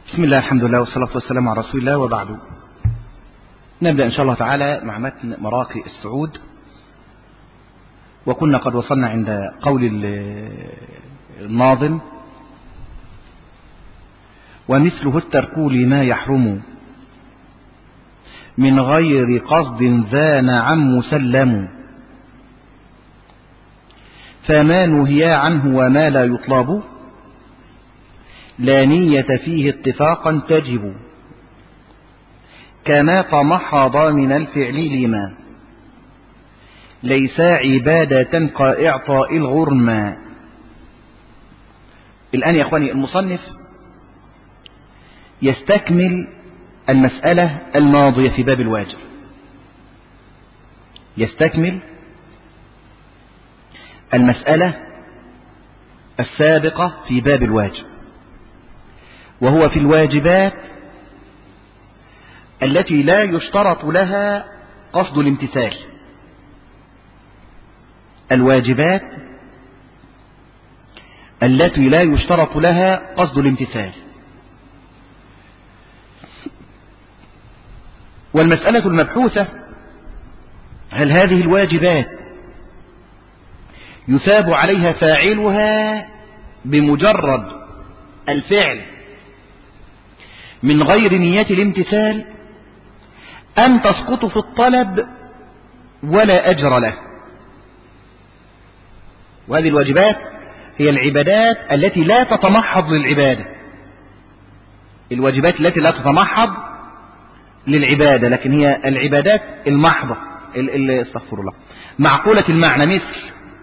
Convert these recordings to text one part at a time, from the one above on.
بسم الله الحمد لله والصلاة والسلام على رسول الله وبعد. نبدأ إن شاء الله تعالى مع متن مراقي السعود، وكنا قد وصلنا عند قول الناظم: ومثله الترك لما يحرم من غير قصد ذا نعم مسلم، فما نهي عنه وما لا يطلب لا نية فيه اتفاقا تجب، كما تمحض من الفعل لما ليس عبادة كإعطاء الغرمى. الآن يا أخواني المصنف يستكمل المسألة الماضية في باب الواجب، يستكمل المسألة السابقة في باب الواجب، وهو في الواجبات التي لا يشترط لها قصد الامتثال. الواجبات التي لا يشترط لها قصد الامتثال. والمسألة المبحوثة: هل هذه الواجبات يثاب عليها فاعلها بمجرد الفعل من غير نية الامتثال، أم تسقط في الطلب ولا أجر له؟ وهذه الواجبات هي العبادات التي لا تتمحض للعبادة، الواجبات التي لا تتمحض للعبادة، لكن هي العبادات المحضة استغفر الله معقولة المعنى، مثل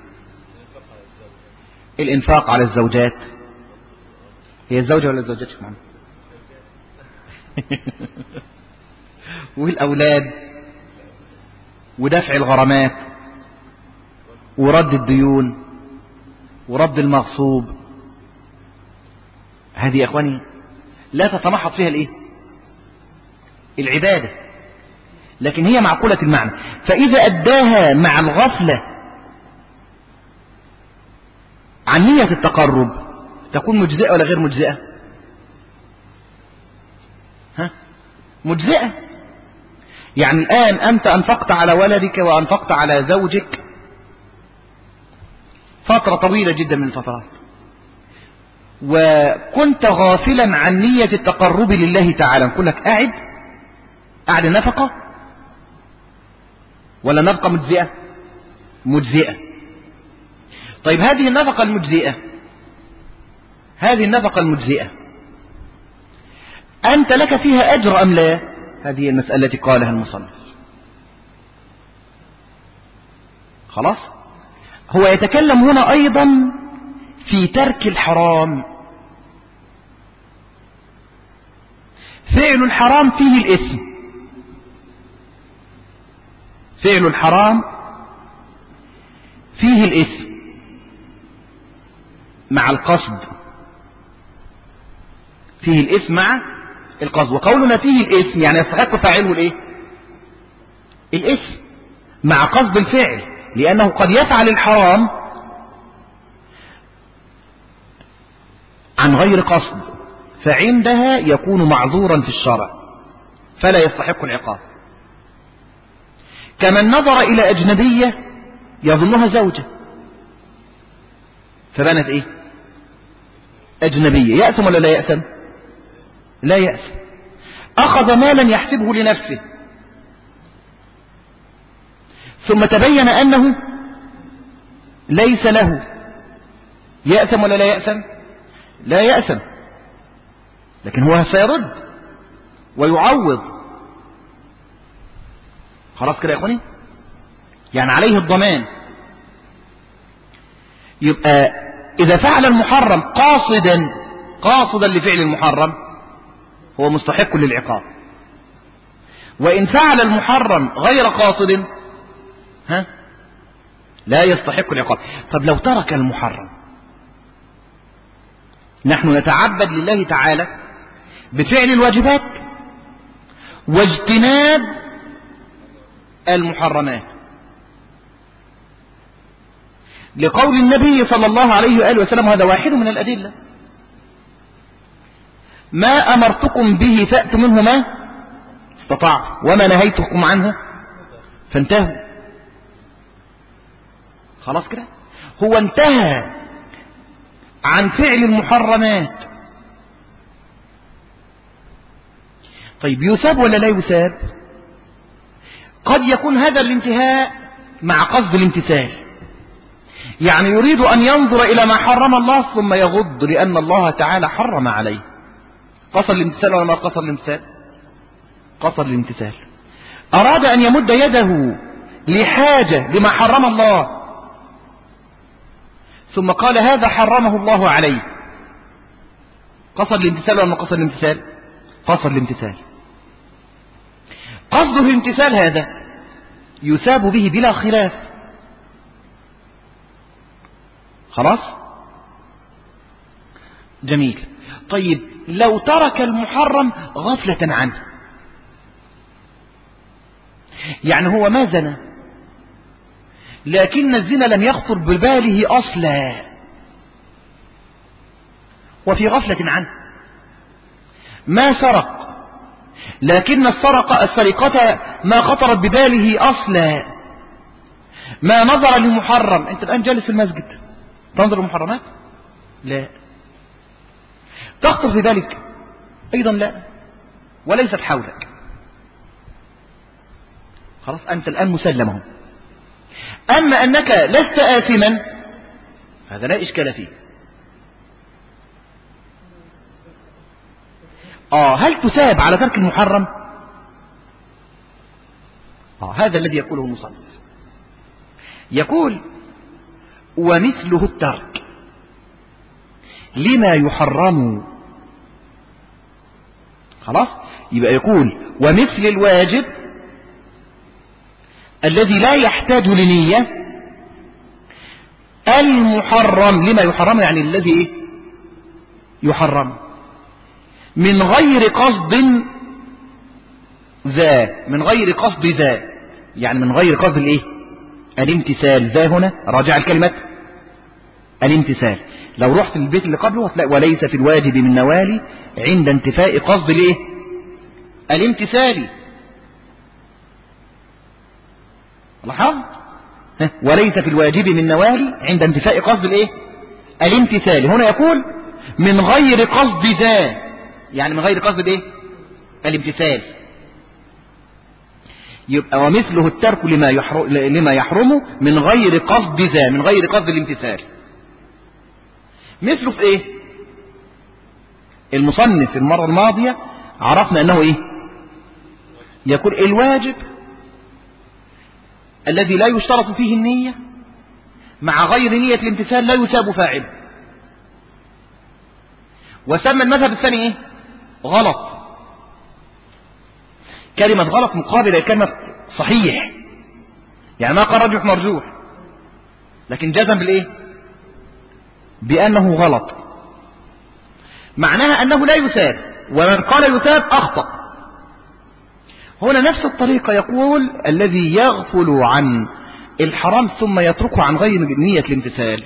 الإنفاق على الزوجات. هي الزوجة ولا الزوجات يا محمد؟ والأولاد، ودفع الغرامات، ورد الديون، ورد المغصوب. هذه يا أخواني لا تتمحض فيها الإيه؟ العبادة، لكن هي معقولة المعنى. فإذا أداها مع الغفلة عن نية التقرب تكون مجزئة ولا غير مجزئة؟ مجزئة. يعني الآن أنت أنفقت على ولدك وأنفقت على زوجك فترة طويلة جدا من الفترات، وكنت غافلا عن نية التقرب لله تعالى، نقول لك أعد النفقة ولا نفقة مجزئة؟ مجزئة. طيب هذه النفقة المجزئة أنت لك فيها أجر أم لا؟ هذه المسألة التي قالها المصنف. خلاص، هو يتكلم هنا أيضا في ترك الحرام. فعل الحرام فيه الإثم، فعل الحرام فيه الإثم مع القصد، فيه الإثم مع القصد. وقولنا فيه الإثم يعني يستحق فاعله الإيه؟ الإثم مع قصد الفعل، لأنه قد يفعل الحرام عن غير قصد، فعندها يكون معذورا في الشرع فلا يستحق العقاب. كمن نظر إلى أجنبية يظنها زوجة فبنت إيه؟ أجنبية، يأثم ولا لا يأثم؟ لا يأثم. أخذ مالا يحسبه لنفسه ثم تبين أنه ليس له، يأثم ولا لا يأثم؟ لا يأثم، لكن هو سيرد ويعوض. خلاص كده يا أخواني، يعني عليه الضمان. يبقى إذا فعل المحرم قاصدا لفعل المحرم هو مستحق للعقاب، وإن فعل المحرم غير قاصد لا يستحق العقاب. طب لو ترك المحرم، نحن نتعبد لله تعالى بفعل الواجبات واجتناب المحرمات، لقول النبي صلى الله عليه وآله وسلم، هذا واحد من الأدلة: ما أمرتكم به فأتوا منه ما استطعت وما نهيتكم عنه فانتهوا. خلاص كده، هو انتهى عن فعل المحرمات. طيب يثاب ولا لا يثاب؟ قد يكون هذا الانتهاء مع قصد الامتثال، يعني يريد أن ينظر إلى ما حرم الله ثم يغض لأن الله تعالى حرم عليه. قصد الامتثال ولا ما قصد الامتثال؟ قصد الامتثال. أراد أن يمد يده لحاجة لما حرم الله ثم قال هذا حرمه الله عليه. قصد الامتثال ولا ما قصد الامتثال؟ قصد الامتثال. قصده الامتثال هذا يثاب به بلا خلاف. خلاص جميل. طيب لو ترك المحرم غفلة عنه، يعني هو ما زنى لكن الزنا لم يخطر بباله أصلا وفي غفلة عنه، ما سرق لكن السرقة ما خطرت بباله أصلا، ما نظر لمحرم. أنت الآن جالس في المسجد تنظر للمحرمات؟ لا. تخطر في بالك؟ أيضا لا، وليست حولك. خلاص أنت الآن مسلمه. أما أنك لست آثما هذا لا إشكال فيه. هل تثاب على ترك المحرم؟ هذا الذي يقوله المصنف. يقول ومثله الترك لما يحرم. خلاص يبقى يقول ومثل الواجب الذي لا يحتاج لنية المحرم لما يحرم، يعني الذي يحرم من غير قصد ذا، من غير قصد ذا يعني من غير قصد الامتثال. ذا هنا راجع الكلمة الامتثال. لو رحت للبيت اللي قبله هتلاقي وليس في الواجب من نوالي عند انتفاء قصد الامتثال. لاحظت؟ وليس في الواجب من نوالي عند انتفاء قصد الامتثال. هنا يقول من غير قصد ذا، يعني من غير قصد الامتثال. يبقى ومثله الترك لما يحرم من غير قصد ذا، من غير قصد الامتثال. مثله في المصنف المرة الماضية عرفنا انه يقول الواجب الذي لا يشترط فيه النية مع غير نية الامتثال لا يثاب فاعله. وسمى المذهب الثاني غلط. كلمة غلط مقابلة لكلمة صحيح، يعني ما قال رجح مرجوح لكن جزم بأنه غلط، معناها أنه لا يثاب، ومن قال يثاب أخطأ. هنا نفس الطريقة يقول الذي يغفل عن الحرام ثم يتركه عن غير نية الامتثال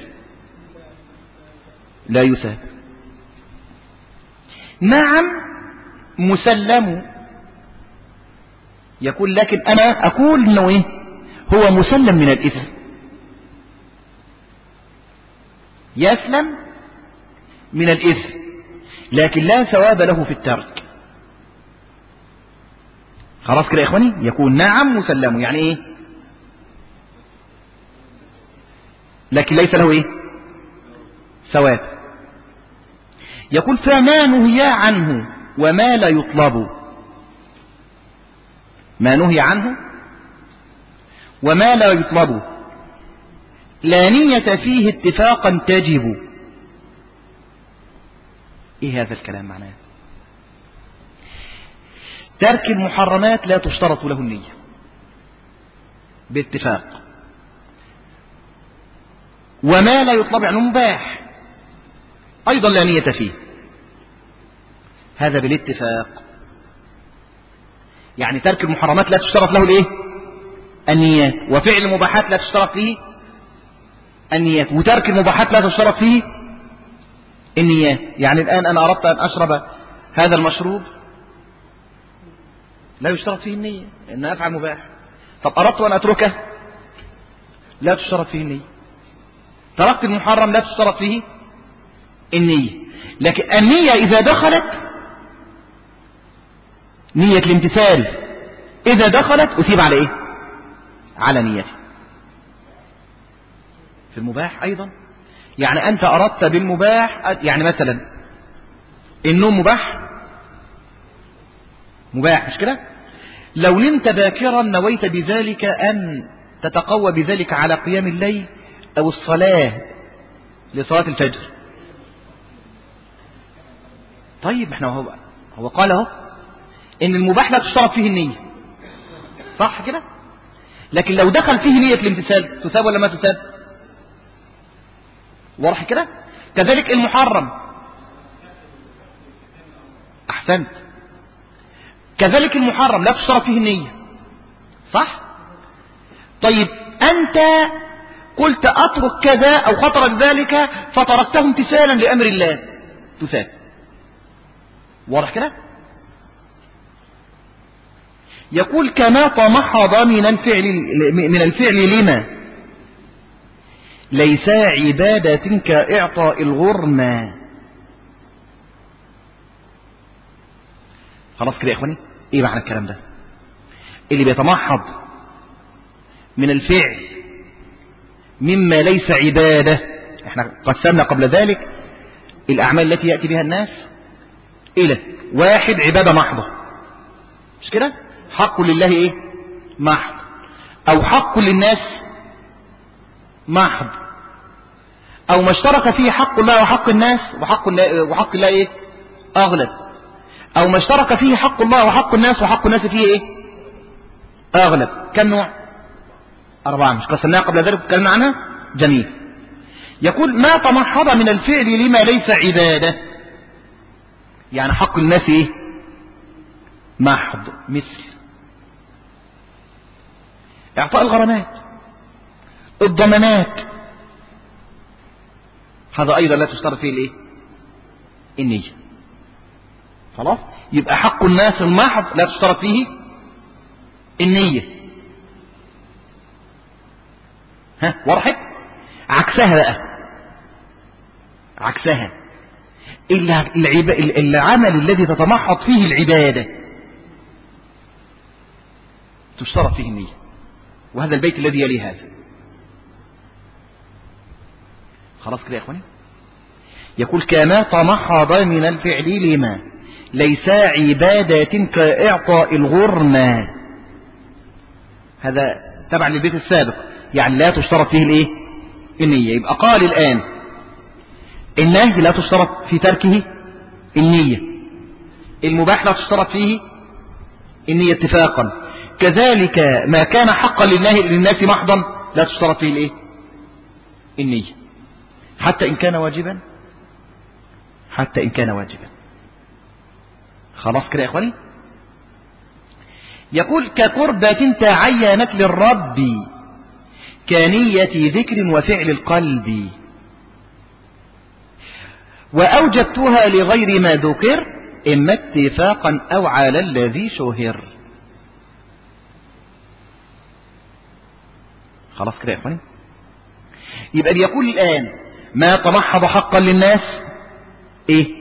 لا يثاب. نعم مسلم. يقول لكن أنا أقول إنه هو مسلم من الإثم، يسلم من الإثم لكن لا ثواب له في الترك. خلاص كده يا إخواني. يقول نعم مسلم يعني لكن ليس له ثواب. يقول فما نهي عنه وما لا يطلب. ما نهي عنه وما لا يطلب لا نية فيه اتفاقا تجب. هذا الكلام معناه ترك المحرمات لا تشترط له النية باتفاق، وما لا يطلب يعني مباح أيضا لا نية فيه، هذا بالاتفاق. يعني ترك المحرمات لا تشترط له النيات، وفعل المباحات لا تشترط فيه النيات، وترك المباحات لا تشترط فيه النيات. يعني الآن أنا أردت أن أشرب هذا المشروب لا يشترط فيه النية إن أفعل مباح. طب أردت أن أتركه لا تشترط فيه النية. تركت المحرم لا تشترط فيه النية. لكن النية إذا دخلت، نية الامتثال إذا دخلت أثيب على إيه؟ على نيته. في المباح أيضا، يعني أنت أردت بالمباح، يعني مثلا النوم مباح مش كده؟ لو نمت باكرا نويت بذلك أن تتقوى بذلك على قيام الليل أو الصلاة لصلاة الفجر. طيب احنا هو قال اهو ان المباح لا تشترط فيه النية، صح كده؟ لكن لو دخل فيه نية الامتثال تثاب ولا ما تثاب؟ واضح كده؟ كذلك المحرم، احسنت، كذلك المحرم لا تشترط فيه النية، صح؟ طيب أنت قلت أترك كذا أو خطرك ذلك فتركته امتثالا لأمر الله، تثاب. واضح كده؟ يقول كما تمحض من الفعل لما ليس عبادة كإعطاء الغرمى. خلاص كده يا إخواني، إيه معنى الكلام ده؟ اللي بيتمحض من الفعل مما ليس عبادة، احنا قسمنا قبل ذلك الأعمال التي يأتي بها الناس إلى واحد عبادة محضة، مش كده؟ حق لله إيه؟ محض، أو حق للناس محض، أو ما اشترك فيه حق الله وحق الناس وحق الله إيه؟ أغلب، أو ما اشترك فيه حق الله وحق الناس وحق الناس فيه إيه؟ أغلب. كم نوع؟ 4، مش قسمناها قبل ذلك وتكلمنا عنها؟ جميل. يقول ما تمحض من الفعل لما ليس عبادة، يعني حق الناس إيه؟ محض، مثل إعطاء الغرامات، الضمانات، هذا أيضا لا تشترط فيه الإيه؟ النية. خلاص؟ يبقى حق الناس المحض لا تشترط فيه النية. ها وضحت؟ عكسها بقى، عكسها العمل الذي تتمحض فيه العبادة تشترط فيه النية، وهذا البيت الذي يلي هذا. خلاص كده يا اخواني؟ يقول كما تمحض من الفعل لما ليس عبادة كإعطاء الغرمى، هذا تبع للبيت السابق، يعني لا تشترط فيه الايه؟ النية. يبقى قال الآن النهي لا تشترط في تركه النية، المباح لا تشترط فيه النية اتفاقا، كذلك ما كان حقا للناس محضا لا تشترط فيه الايه؟ النية، حتى إن كان واجبا، حتى إن كان واجبا. خلاص كده يا إخواني؟ يقول كقربة تعينت للرب كنية ذكر وفعل القلب، وأوجبتها لغير ما ذكر إما اتفاقا أو على الذي شهر. خلاص كده يا إخواني؟ يبقى بيقول الآن ما تمحض حقا للناس إيه؟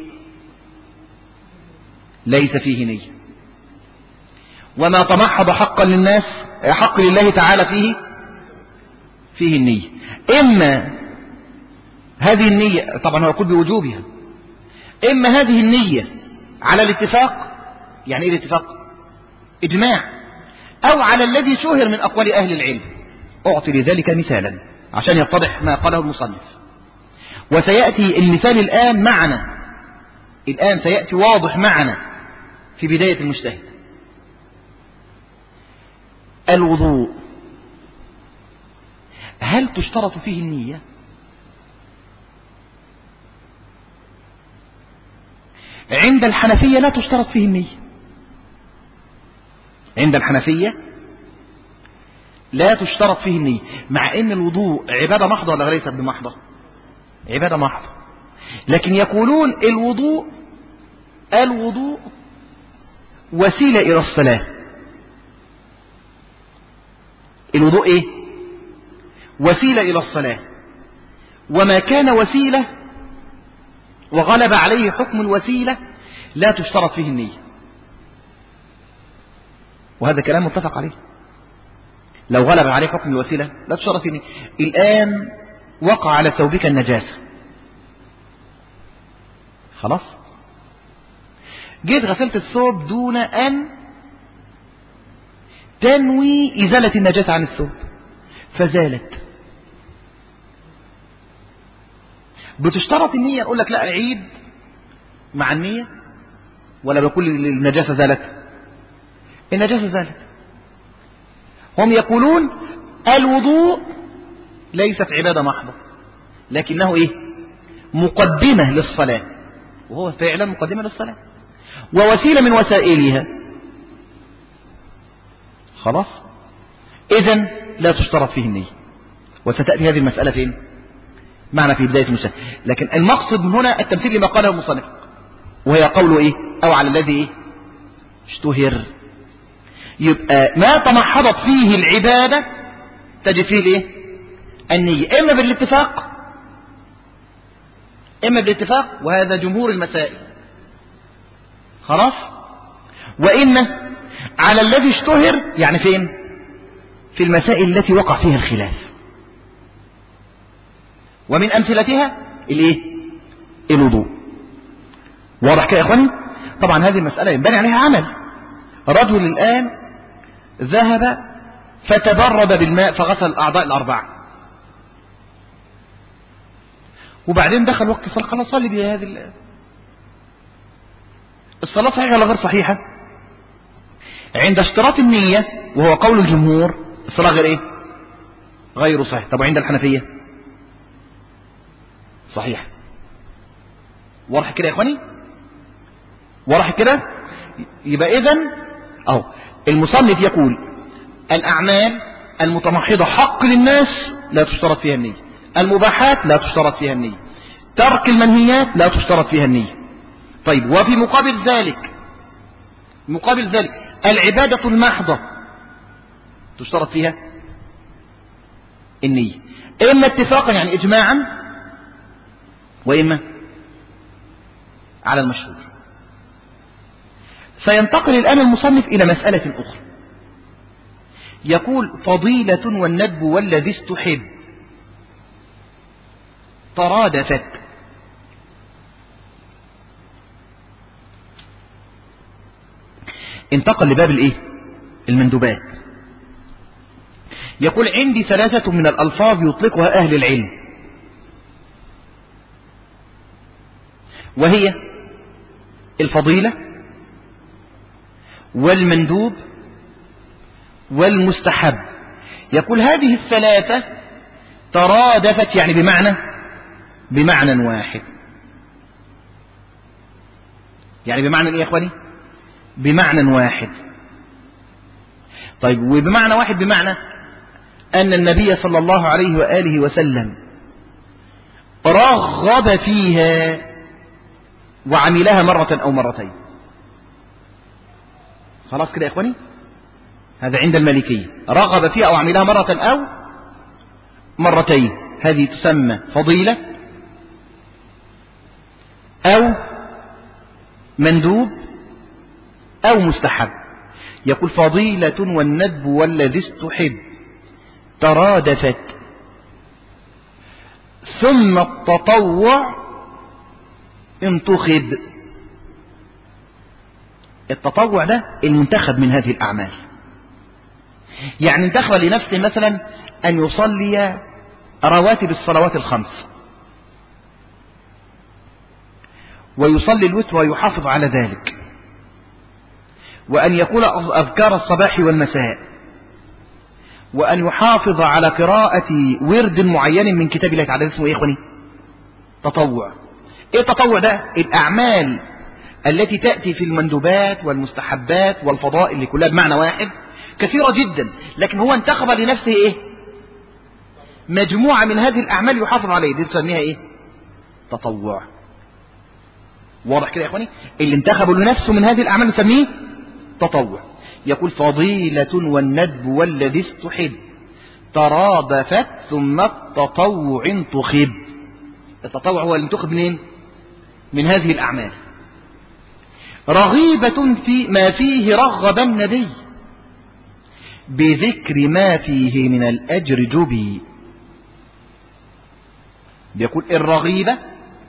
ليس فيه نية، وما تمحض حقا للناس حق لله تعالى فيه النية. إما هذه النية، طبعا هو يقول بوجوبها، إما هذه النية على الاتفاق، يعني إيه الاتفاق؟ إجماع، أو على الذي شهر من أقوال أهل العلم. أعطي لذلك مثالا عشان يتضح ما قاله المصنف، وسيأتي المثال الآن معنا، الآن سيأتي واضح معنا في بداية المجتهد. الوضوء هل تشترط فيه النية؟ عند الحنفية لا تشترط فيه النية، عند الحنفية لا تشترط فيه النية، مع ان الوضوء عبادة محضة ولا ليست بمحضة؟ عبادة محضة، لكن يقولون الوضوء الوضوء وسيلة إلى الصلاة. الوضوء إيه؟ وسيلة إلى الصلاة، وما كان وسيلة وغلب عليه حكم الوسيلة لا تشترط فيه النية، وهذا كلام متفق عليه. لو غلب عليه حكم الوسيلة لا تشترط فيه النية. الآن وقع على ثوبك النجاسة، خلاص، جيت غسلت الثوب دون أن تنوي إزالة النجاسة عن الثوب فزالت، بتشترط النية؟ أقول لك لا، عيد مع النية، ولا بقول النجاسة زالت؟ النجاسة زالت. هم يقولون الوضوء ليست عبادة محضة، لكنه إيه؟ مقدمة للصلاة، وهو فعلا مقدمة للصلاة ووسيلة من وسائلها، خلاص. إذن لا تشترط فيه النية، وستأتي هذه المسألة فين؟ معنا في بداية المسألة. لكن المقصد من هنا التمثيل لما قاله المصنف، وهي قوله إيه؟ أو على الذي إيه؟ اشتهر. يبقى ما تمحضت فيه العبادة تجد فيه الإيه؟ النية، إما بالاتفاق إما بالاتفاق، وهذا جمهور المسائل، خلاص. وإما على الذي اشتهر، يعني فين؟ في المسائل التي وقع فيها الخلاف، ومن أمثلتها الإيه؟ الوضوء. واضح كده يا إخواني؟ طبعا هذه المسألة ينبني عليها عمل. رجل الآن ذهب فتبرد بالماء فغسل الأعضاء الأربعة، وبعدين دخل وقت الصلاة، خلاص صلي بهذه الصلاة. صحيحة ولا غير صحيحة؟ عند اشتراط النية وهو قول الجمهور الصلاة غير ايه؟ غير صحيح. طب عند الحنفية صحيح. واضح كده يا اخواني؟ واضح كده؟ يبقى اذن اهو المصنف يقول الاعمال المتمحضة حق للناس لا تشترط فيها النية، المباحات لا تشترط فيها النية، ترك المنهيات لا تشترط فيها النية. طيب، وفي مقابل ذلك العبادة المحضة تشترط فيها النية، إما اتفاقا يعني إجماعا، وإما على المشهور. سينتقل الآن المصنف إلى مسألة أخرى، يقول فضيلة والندب والذي استحب ترادفت. انتقل لباب الايه؟ المندوبات. يقول عندي ثلاثة من الألفاظ يطلقها أهل العلم، وهي الفضيلة والمندوب والمستحب. يقول هذه الثلاثة ترادفت، يعني بمعنى واحد. يعني بمعنى ايه يا اخواني؟ بمعنى واحد. طيب، وبمعنى واحد بمعنى أن النبي صلى الله عليه وآله وسلم رغب فيها وعملها مرة أو مرتين. خلاص كده يا إخواني؟ هذا عند المالكية، رغب فيها أو عملها مرة أو مرتين، هذه تسمى فضيلة أو مندوب أو مستحب. يقول فضيلة والندب والذي استحب ترادفت، ثم التطوع انتخب. التطوع ده المنتخب من هذه الأعمال، يعني انتخب لنفسه مثلا أن يصلي رواتب الصلوات الخمس، ويصلي الوتر ويحافظ على ذلك، وأن يقول أذكار الصباح والمساء، وأن يحافظ على قراءة ورد معين من كتاب الله تعالى. اسمه إيه يا إخواني؟ تطوع. إيه التطوع ده؟ الأعمال التي تأتي في المندوبات والمستحبات والفضائل اللي كلها بمعنى واحد كثيرة جدا، لكن هو انتخب لنفسه إيه؟ مجموعة من هذه الأعمال يحافظ عليه، دي تسميها إيه؟ تطوع. واضح كده يا إخواني؟ اللي انتخبوا لنفسه من هذه الأعمال نسميه تطوع. يقول فضيلة والندب والذي استحب ترادفت ثم التطوع انتخب. التطوع هو اللي انتخب منين؟ من هذه الأعمال. رغيبة في ما فيه رغب النبي بذكر ما فيه من الأجر جبي. بيقول الرغيبة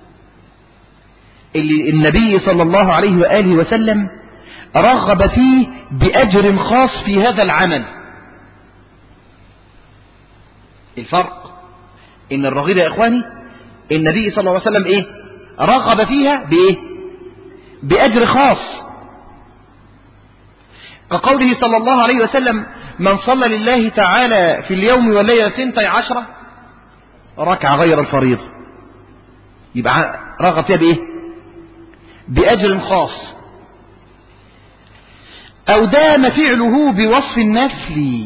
اللي النبي صلى الله عليه وآله وسلم رغب فيه بأجر خاص في هذا العمل. الفرق إن الرغيبة يا إخواني النبي صلى الله عليه وسلم إيه؟ رغب فيها بإيه؟ بأجر خاص، كقوله صلى الله عليه وسلم من صلى لله تعالى في اليوم والليلة 12 ركعة غير الفريضة، يبقى رغب فيها بإيه؟ بأجر خاص. أو دام فعله بوصف النفل.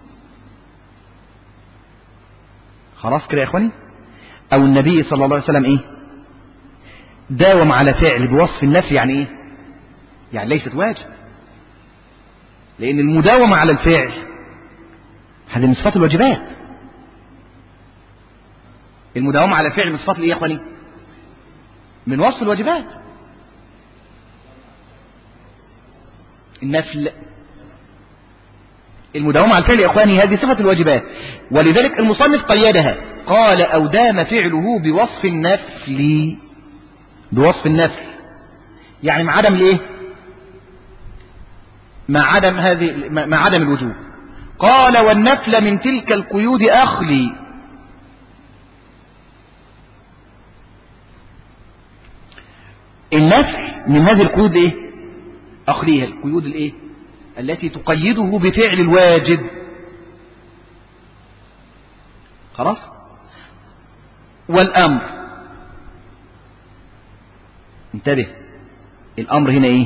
خلاص كده يا إخواني؟ أو النبي صلى الله عليه وسلم إيه؟ داوم على فعل بوصف النفل. يعني إيه؟ يعني ليست واجب، لأن المداومة على الفعل هذه من صفات الواجبات. المداومة على الفعل من صفات الإيه يا إخواني؟ من وصف الواجبات. النفل المداومة على الفعل يا إخواني هذه صفة الواجبات، ولذلك المصنف قيدها قال أو دام فعله بوصف النفل. بوصف النفل يعني مع عدم الإيه؟ مع عدم الوجوب. قال والنفل من تلك القيود أخلي. النفل من هذه القيود إيه؟ أخليها. القيود الإيه؟ التي تقيده بفعل الواجب. خلاص. والأمر انتبه، الأمر هنا إيه؟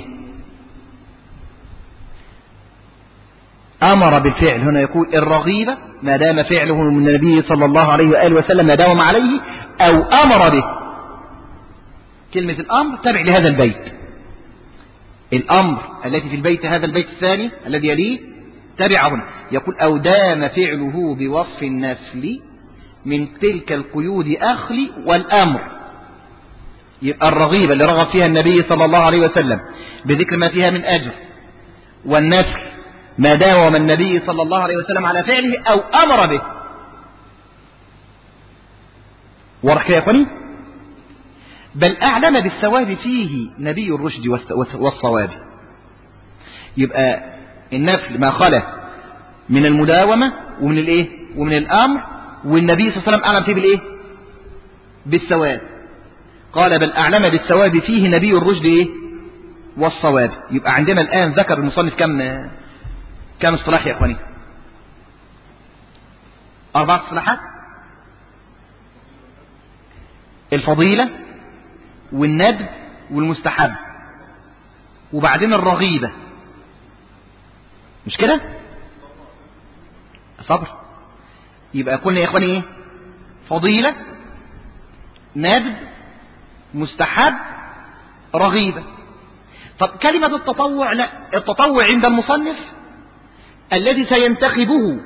أمر بالفعل. هنا يقول الرغيبة ما دام فعله من النبي صلى الله عليه وآله وسلم ما داوم عليه أو أمر به. كلمة الأمر تبع لهذا البيت. الأمر التي في البيت هذا البيت الثاني الذي يليه تبع هنا. يقول أو دام فعله بوصف النفل من تلك القيود أخلي. والأمر يبقى الرغيبة اللي رغب فيها النبي صلى الله عليه وسلم بذكر ما فيها من أجر، والنفل ما داوم النبي صلى الله عليه وسلم على فعله أو أمر به. واضح كده يا إخواني؟ بل أعلم بالثواب فيه نبي الرشد والصواب. يبقى النفل ما خلا من المداومة ومن الإيه؟ ومن الأمر، والنبي صلى الله عليه وسلم أعلم فيه بالإيه؟ بالثواب. قال بل أعلم بالثواب فيه نبي الرشد إيه؟ والصواب. يبقى عندنا الآن ذكر المصنف كم اصطلاح يا إخواني؟ 4 اصطلاحات. الفضيلة والندب والمستحب وبعدين الرغيبة، مش كده؟ صبر. يبقى قلنا يا إخواني إيه؟ فضيلة، ندب، مستحب، رغيبة. طب كلمة التطوع لا، التطوع عند المصنف الذي سينتخبه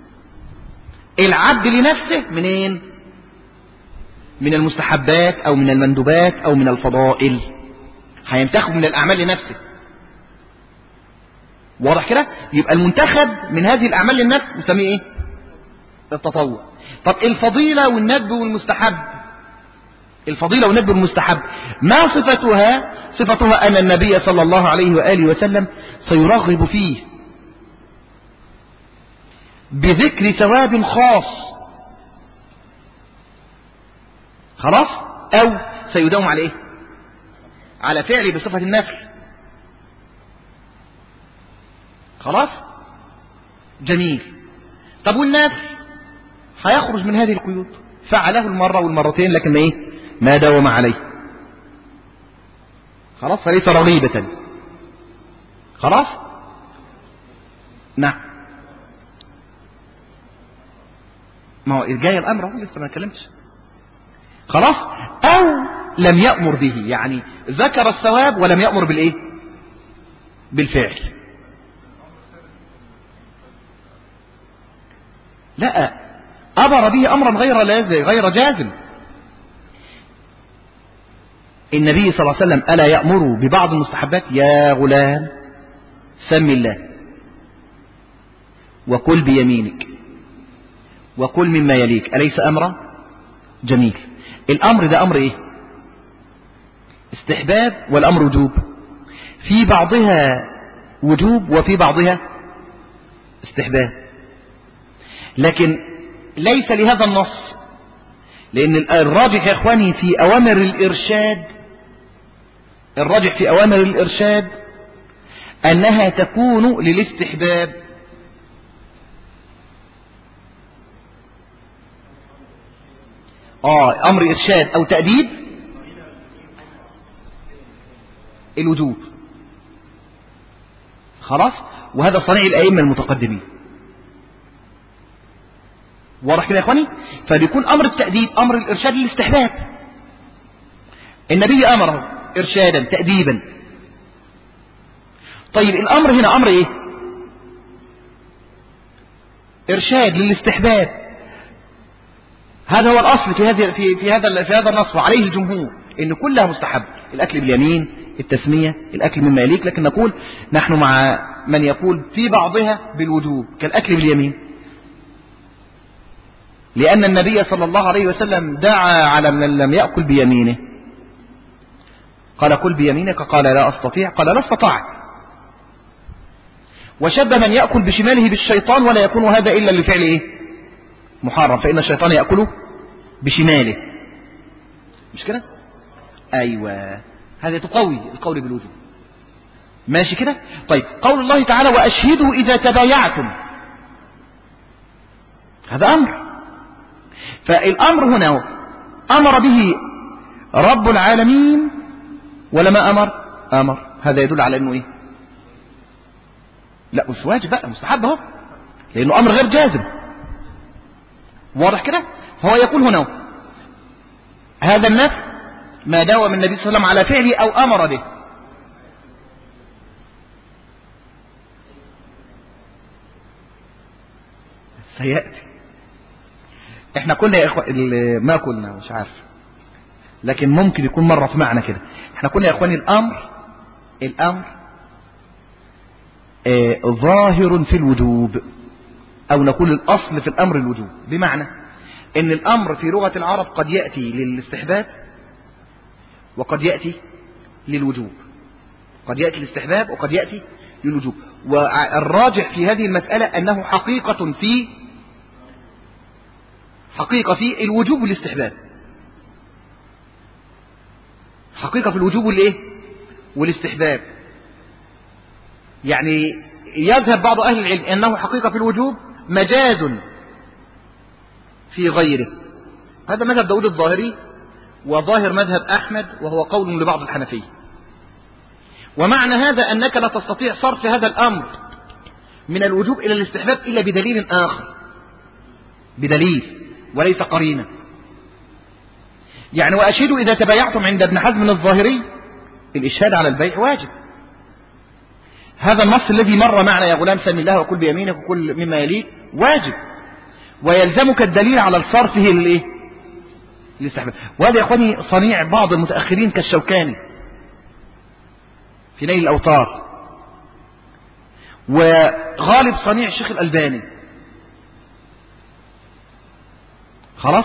العبد لنفسه منين؟ من المستحبات أو من المندوبات أو من الفضائل. هينتخب من الأعمال لنفسه. واضح كده؟ يبقى المنتخب من هذه الأعمال للنفس نسميه إيه؟ التطوع. طب الفضيلة والندب والمستحب، الفضيلة والندب والمستحب ما صفتها؟ صفتها أن النبي صلى الله عليه وآله وسلم سيرغب فيه بذكر ثواب خاص. خلاص؟ أو سيداوم على إيه؟ على فعله بصفة النفل. خلاص؟ جميل. طب والنفل هيخرج من هذه القيود، فعله المرة والمرتين لكن إيه؟ ما داوم عليه. خلاص؟ فليس رغيبة. خلاص؟ نعم. ما هو جاي الأمر لسه ما اتكلمتش. خلاص، أو لم يأمر به، يعني ذكر الثواب ولم يأمر بالإيه؟ بالفعل. لا، أمر به أمرا غير جازم. النبي صلى الله عليه وسلم ألا يأمر ببعض المستحبات؟ يا غلام سم الله وكل بيمينك وكل مما يليك، أليس أمرا جميل؟ الأمر ده أمر إيه؟ استحباب والأمر وجوب، في بعضها وجوب وفي بعضها استحباب، لكن ليس لهذا النص، لأن الراجح يا إخواني في أوامر الإرشاد، الراجح في أوامر الإرشاد أنها تكون للاستحباب. أمر إرشاد أو تأديب الوجوب، خلاص، وهذا صنيع الأئمة المتقدمين. واضح كده يا إخواني؟ فبيكون أمر التأديب أمر الإرشاد للاستحباب، النبي أمره إرشادا تأديبا. طيب الأمر هنا أمر إيه؟ إرشاد للاستحباب، هذا هو الأصل في هذا النص، وعليه الجمهور إن كلها مستحب، الأكل باليمين، التسمية، الأكل مما يليك، لكن نقول نحن مع من يقول في بعضها بالوجوب كالأكل باليمين، لأن النبي صلى الله عليه وسلم دعا على من لم يأكل بيمينه، قال كل بيمينك، قال لا أستطيع، قال لا استطعت، وشبه من يأكل بشماله بالشيطان، ولا يكون هذا إلا لفعل إيه؟ محرم، فإن الشيطان يأكله بشماله، مش كده؟ أيوة، هذا تقوي القول بالوجوب، ماشي كده؟ طيب قول الله تعالى وأشهدوا إذا تبايعتم، هذا أمر، فالأمر هنا أمر به رب العالمين ولا ما أمر، هذا يدل على أنه إيه؟ لا مش واجب بقى، مستحب اهو، لأنه أمر غير جازم. واضح كده؟ فهو يقول هنا هذا النفي ما داوم النبي صلى الله عليه وسلم على فعله أو أمر به. سيأتي، احنا كنا يا إخوة ما كنا مش عارف، لكن ممكن يكون مرة في معنى كده، احنا كنا يا إخواني الأمر ظاهر في الوجوب، أو نقول الأصل في الأمر الوجوب، بمعنى أن الأمر في لغة العرب قد يأتي للاستحباب وقد يأتي للوجوب، قد يأتي للاستحباب وقد يأتي للوجوب، والراجح في هذه المسألة أنه حقيقة في الوجوب والاستحباب، حقيقة في الوجوب والإيه؟ والاستحباب، يعني يذهب بعض أهل العلم أنه حقيقة في الوجوب مجاز في غيره، هذا مذهب داود الظاهري وظاهر مذهب أحمد، وهو قول لبعض الحنفية. ومعنى هذا أنك لا تستطيع صرف هذا الأمر من الوجوب إلى الاستحباب إلا بدليل آخر، بدليل وليس قرينة. يعني وأشهدوا إذا تبايعتم عند ابن حزم الظاهري الإشهاد على البيع واجب، هذا النص الذي مر معنا يا غلام سم الله وكل بيمينك وكل مما يليك واجب، ويلزمك الدليل على صرفه للإيه؟ للاستحباب. وهذا يا أخواني صنيع بعض المتأخرين كالشوكاني في نيل الأوطار، وغالب صنيع الشيخ الألباني، خلاص.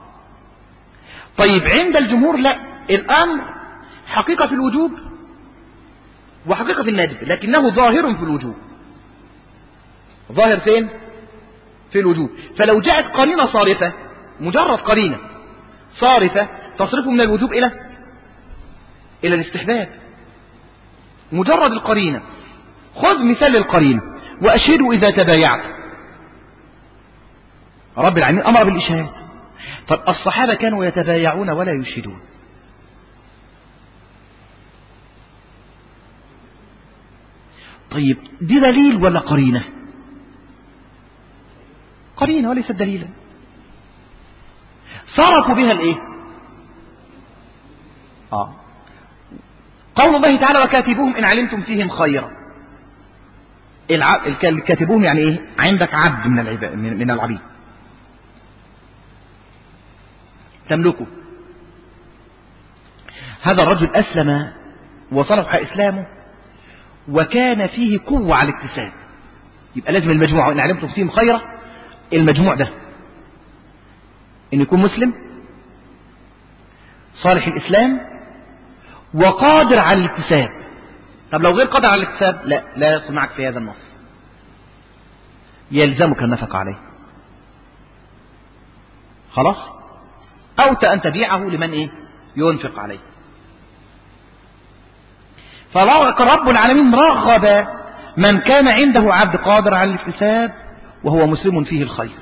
طيب عند الجمهور لا، الأمر حقيقة في الوجوب وحقيقة في الندب، لكنه ظاهر في الوجوب. ظاهر فين؟ في الوجوب. فلو جاءت قرينة صارفة، مجرد قرينة صارفة تصرفه من الوجوب إلى الاستحباب، مجرد القرينة. خذ مثال القرينة وأشهدوا إذا تبايعت، رب العالمين أمر بالإشهاد. طب الصحابة كانوا يتبايعون ولا يشهدون، طيب دي دليل ولا قرينة؟ قرينة وليست دليلا. صرفوا بها الايه؟ قول الله تعالى وكاتبوهم إن علمتم فيهم خيرا. كاتبوهم يعني إيه؟ عندك عبد من العبيد تملكه، هذا الرجل أسلم وصلح إسلامه وكان فيه قوة على الاكتساب، يبقى لازم المجموعة إن علمتم فيهم خيرا، المجموع ده إن يكون مسلم صالح الإسلام وقادر على الاكتساب. طب لو غير قادر على الاكتساب لا يدخل معك في هذا النص، يلزمك النفقة عليه خلاص، أو أن تبيعه لمن ينفق عليه. فرب العالمين رغب من كان عنده عبد قادر على الاكتساب وهو مسلم فيه الخير.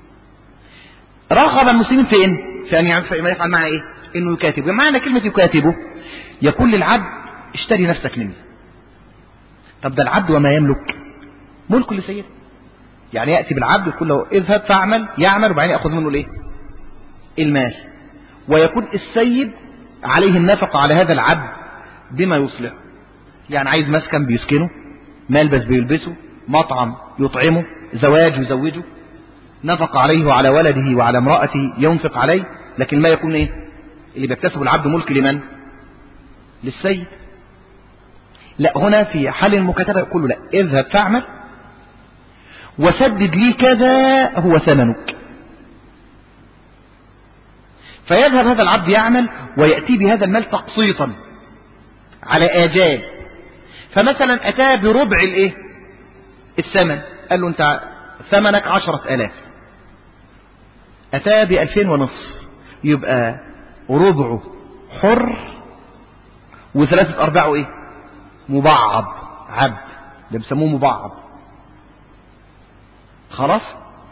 رغب المسلمين في أن يفعل معه إنه يكاتبه. معنى كلمة يكاتبه يقول للعبد اشتري نفسك مني. طب ده العبد وما يملك ملك لسيده، يعني يأتي بالعبد يقول له اذهب فاعمل، يعمل وبعدين يأخذ منه المال، ويكون السيد عليه النفقة على هذا العبد بما يصلحه. يعني عايز مسكن بيسكنه، ملبس بيلبسه، مطعم يطعمه، زواج يزوجه، نفق عليه وعلى ولده وعلى امرأته ينفق عليه، لكن ما يكون اللي بيكتسب العبد ملك لمن؟ للسيد. لا، هنا في حال المكاتبة يقول له لا، اذهب فاعمل وسدد لي كذا هو ثمنك. فيذهب هذا العبد يعمل ويأتي بهذا المال تقسيطا على آجال. فمثلا أتى بربع الثمن، قال له أنت ثمنك 10,000، أتى ب2,500، يبقى ربعه حر و3/4 مبعض عبد، اللي بيسموه مبعض. خلاص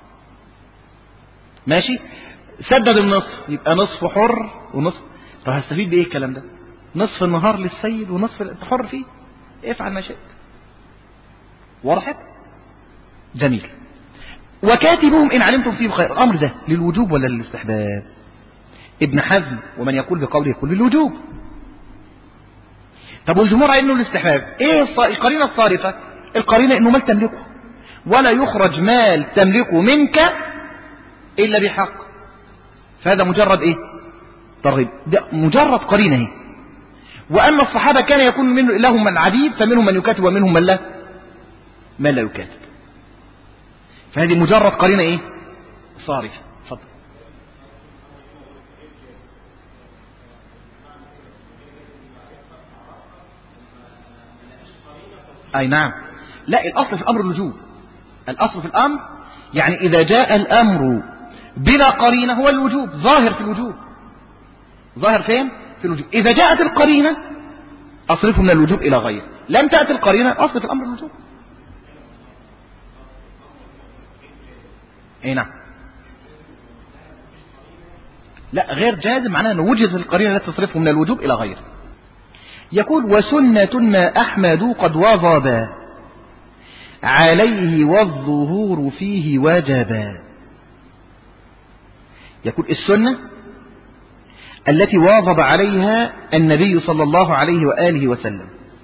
ماشي، سدد النصف، يبقى نصف حر ونصف. طب هستفيد بايه الكلام ده؟ نصف النهار للسيد ونصف انت حر فيه، افعل ما شئت. وضحت؟ جميل. وكاتبهم ان علمتم فيه بخير. الامر ده للوجوب ولا للاستحباب؟ ابن حزم ومن يقول بقوله يقول للوجوب. طب والجمهور انه الاستحباب. ايه القرينه الصارفه؟ القرينه انه مال تملكه، ولا يخرج مال تملكه منك الا بحق. فهذا مجرد ترغيب، ده مجرد قرينه. واما الصحابه كان يكون منه لهم العديد، فمنهم من يكاتب ومنهم من لا يكاتب. فهذه مجرد قرينه صارفه. اتفضل. اي نعم. لا، الاصل في الامر الوجوب. الاصل في الامر يعني اذا جاء الامر بلا قرينه هو الوجوب، ظاهر في الوجوب. ظاهر فين؟ في الوجوب. اذا جاءت القرينه اصرفه من الوجوب الى غيره، لم تأتي القرينه اصرف الامر الوجوب. اي نعم. لا، غير جازم، معناه انه وجد القرينه التي تصرفه من الوجوب الى غيره. يقول وسنة ما أحمد قد وظب عليه والظهور فيه وجبا. يقول السنة التي واظب عليها النبي صلى الله عليه وآله وسلم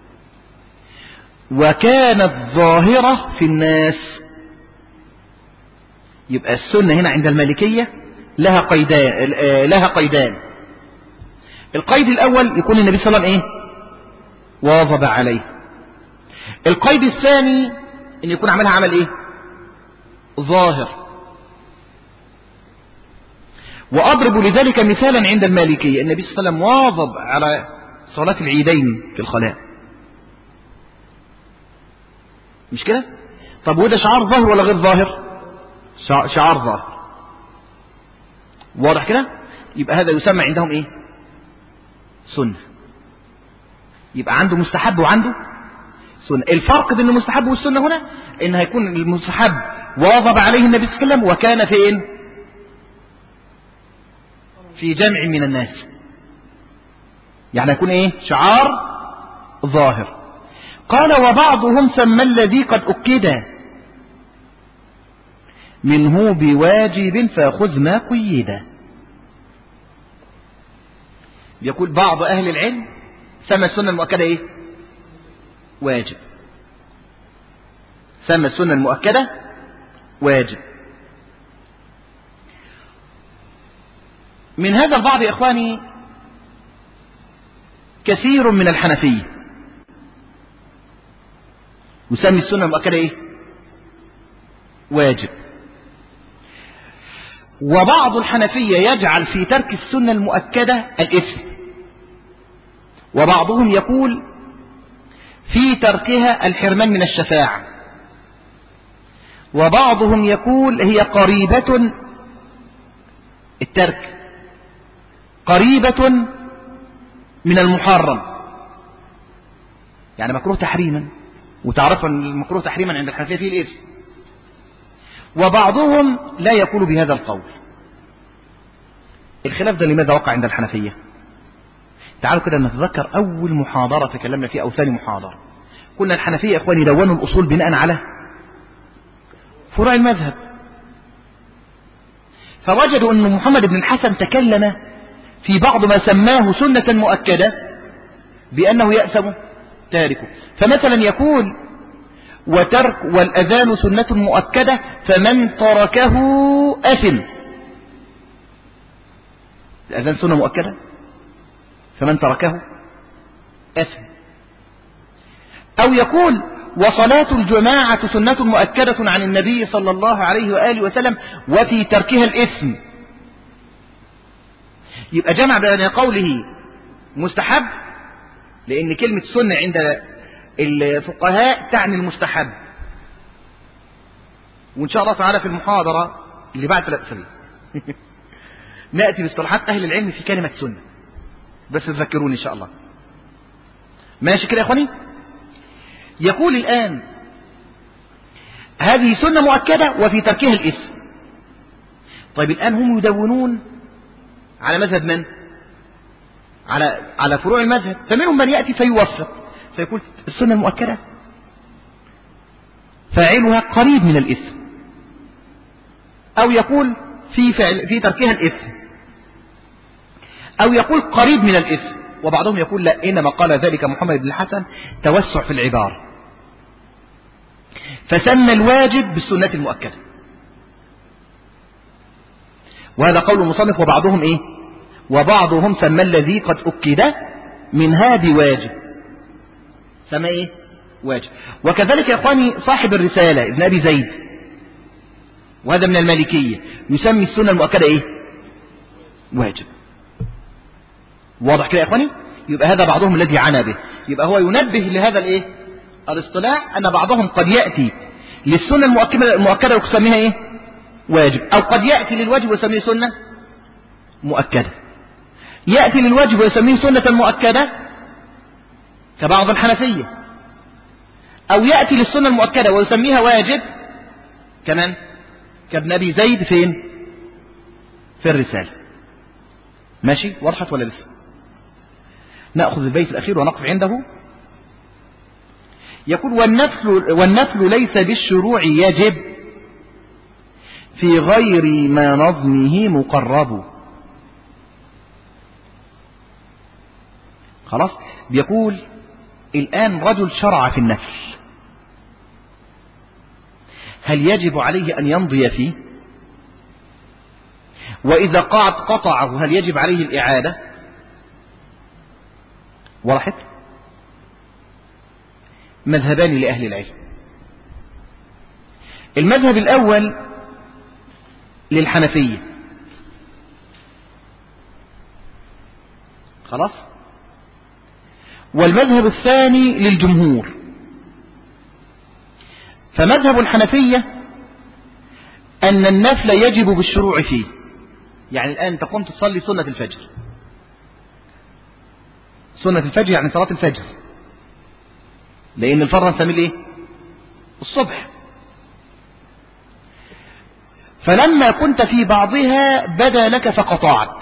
وكانت ظاهرة في الناس. يبقى السنة هنا عند المالكية لها قيدان. القيد الأول يكون النبي صلى الله عليه وسلم واظب عليه. القيد الثاني ان يكون عملها عمل ظاهر. واضرب لذلك مثالا عند المالكية، النبي صلى الله عليه وسلم واظب على صلاة العيدين في الخلاء، مش كده؟ طب وده شعار ظاهر ولا غير ظاهر؟ شعار ظاهر. واضح كده؟ يبقى هذا يسمى عندهم سنة. يبقى عنده مستحب وعنده سنة. الفرق بين المستحب والسنة هنا ان هيكون المستحب واظب عليه النبي صلى الله عليه وسلم وكان فين؟ في جمع من الناس، يعني يكون شعار ظاهر. قال وبعضهم سمى الذي قد أكد منه بواجب فخذ ما قيد. بيقول بعض أهل العلم سمى السنة المؤكدة إيه؟ واجب. سمى السنة المؤكدة واجب. من هذا البعض يا إخواني كثير من الحنفية يسمي السنة المؤكدة إيه؟ واجب. وبعض الحنفية يجعل في ترك السنة المؤكدة الإثم، وبعضهم يقول في تركها الحرمان من الشفاعة، وبعضهم يقول هي قريبة الترك قريبة من المحرم، يعني مكروه تحريما، وتعرف أن المكروه تحريما عند الحنفية فيه الإثم. وبعضهم لا يقول بهذا القول. الخلاف ده لماذا وقع عند الحنفية؟ تعالوا كده نتذكر أول محاضرة تكلمنا فيها أو ثاني محاضرة. قلنا الحنفية يا إخواني دونوا الأصول بناء على فروع المذهب، فوجدوا أن محمد بن الحسن تكلم في بعض ما سماه سنة مؤكدة بأنه يأثم تاركه. فمثلا يقول وترك والأذان سنة مؤكدة فمن تركه أثم. الأذان سنة مؤكدة فمن تركه أثم. أو يقول وصلاة الجماعة سنة مؤكدة عن النبي صلى الله عليه وآله وسلم وفي تركها الإثم. يبقى جمع بين قوله مستحب، لأن كلمة سنة عند الفقهاء تعني المستحب، وإن شاء الله تعالى في المحاضرة اللي بعد 3 أسابيع نأتي باصطلاحات أهل العلم في كلمة سنة، بس تذكروني إن شاء الله. ماشي كده يا أخواني؟ يقول الآن هذه سنة مؤكدة وفي تركها الإثم. طيب الآن هم يدونون على مذهب من؟ على فروع المذهب، فمنهم من يأتي فيوفق فيقول السنة المؤكدة فاعلها قريب من الإثم، أو يقول في تركها الإثم، أو يقول قريب من الإثم. وبعضهم يقول لا، إنما قال ذلك محمد بن الحسن توسع في العبارة، فسمى الواجب بالسنة المؤكدة. وهذا قول المصنف. وبعضهم إيه؟ وبعضهم سمى الذي قد أكد منها بواجب، سمى إيه؟ واجب. وكذلك يا إخواني صاحب الرسالة ابن أبي زيد، وهذا من المالكية، يسمي السنة المؤكدة إيه؟ واجب. واضح كده يا إخواني؟ يبقى هذا بعضهم الذي عانى به. يبقى هو ينبه لهذا الإيه؟ الاصطلاح، أن بعضهم قد يأتي للسنة المؤكدة ويسميها إيه؟ واجب، أو قد يأتي للواجب ويسميه سنة مؤكدة. يأتي للواجب ويسميه سنة مؤكدة كبعض الحنفية، أو يأتي للسنة المؤكدة ويسميها واجب كمان كابن أبي زيد فين؟ في الرسالة. ماشي؟ وضحت ولا لسه؟ نأخذ البيت الأخير ونقف عنده. يقول والنفل ليس بالشروع يجب في غير ما نظمه مقرب. خلاص؟ بيقول الآن رجل شرع في النفل، هل يجب عليه أن يمضي فيه؟ وإذا قطعه هل يجب عليه الإعادة؟ وضحت؟ مذهبان لأهل العلم. المذهب الأول للحنفية، خلاص، والمذهب الثاني للجمهور. فمذهب الحنفية أن النفل يجب بالشروع فيه. يعني الآن أنت قمت تصلي سنة الفجر، سنة الفجر يعني صلاة الفجر، لأن الفرض نسميه ايه؟ الصبح. فلما كنت في بعضها بدا لك فقطعت.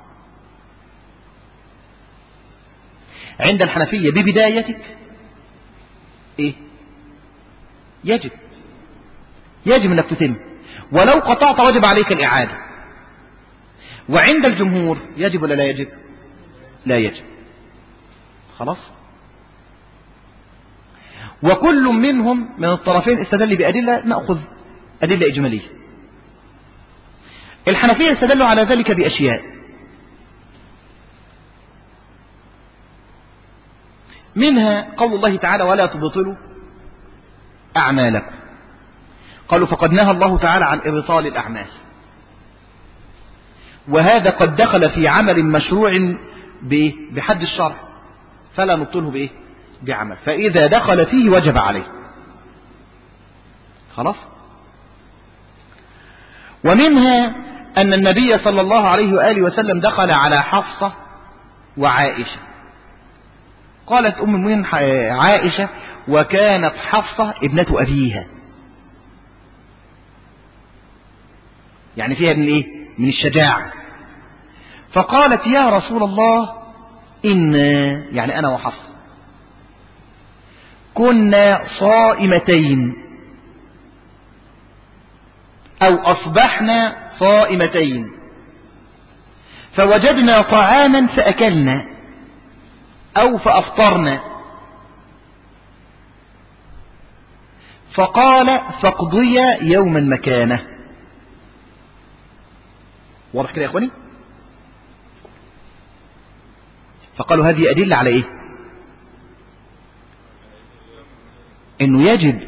عند الحنفية ببدايتك ايه؟ يجب انك تتم، ولو قطعت وجب عليك الإعادة. وعند الجمهور يجب ولا لا يجب؟ لا يجب. خلاص. وكل منهم من الطرفين استدل بأدلة، نأخذ أدلة إجمالية. الحنفية استدلوا على ذلك بأشياء، منها قول الله تعالى ولا تبطلوا أعمالكم. قالوا فقد نهى الله تعالى عن إبطال الأعمال، وهذا قد دخل في عمل مشروع بحد الشرع، فلا نبطله بإيه؟ بعمل، فإذا دخل فيه وجب عليه. خلاص. ومنها أن النبي صلى الله عليه وآله وسلم دخل على حفصة وعائشة. قالت أم المؤمنين عائشة وكانت حفصة ابنة أبيها، يعني فيها من إيه؟ من الشجاعة. فقالت يا رسول الله إن يعني أنا وحفصة كنا صائمتين أو أصبحنا صائمتين فوجدنا طعاما فأكلنا أو فأفطرنا، فقال فاقضيا يوما مكانه. واضح كده يا إخواني؟ فقالوا هذه أدلة على إيه؟ إنه يجب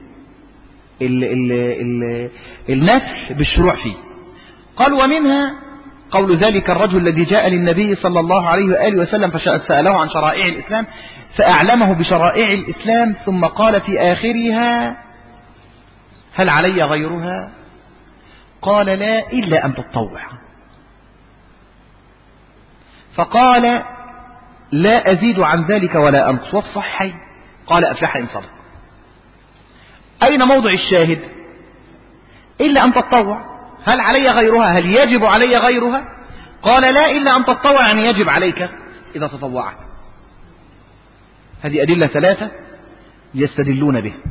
النفي بالشروع فيه. قالوا ومنها قول ذلك الرجل الذي جاء للنبي صلى الله عليه وآله وسلم فسأله عن شرائع الإسلام فأعلمه بشرائع الإسلام، ثم قال في آخرها هل علي غيرها؟ قال لا إلا أن تتطوع. فقال لا أزيد عن ذلك ولا أنقص. وفي الصحيحين قال أفلح إن صدق. أين موضع الشاهد؟ إلا أن تتطوع. هل علي غيرها؟ هل يجب علي غيرها؟ قال لا إلا أن تتطوع، يعني يجب عليك إذا تطوعت. هذه أدلة ثلاثة يستدلون به.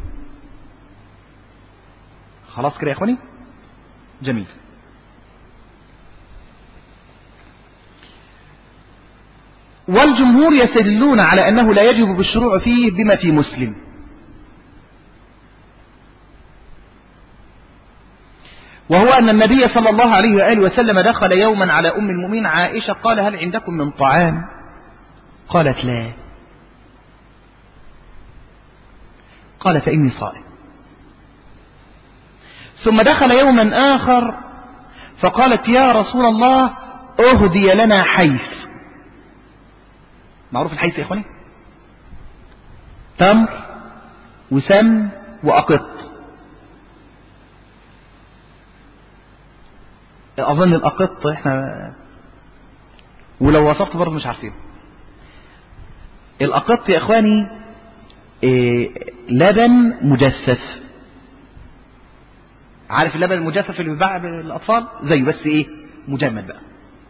خلاص كده يا أخواني؟ جميل. والجمهور يستدلون على أنه لا يجب بالشروع فيه بما في مسلم، وهو أن النبي صلى الله عليه وآله وسلم دخل يوما على أم المؤمنين عائشة قال هل عندكم من طعام؟ قالت لا. قال فإني صائم. ثم دخل يوما آخر فقالت يا رسول الله أهدي لنا حيث. معروف الحيث يا إخواني؟ تمر وسم وأقط. أظن الأقط إحنا ولو وصفت برضه مش عارفين. الأقط يا إخواني لبن مجفف. عارف اللبن المجفف اللي بيباع للأطفال زي بس إيه مجمد بقى.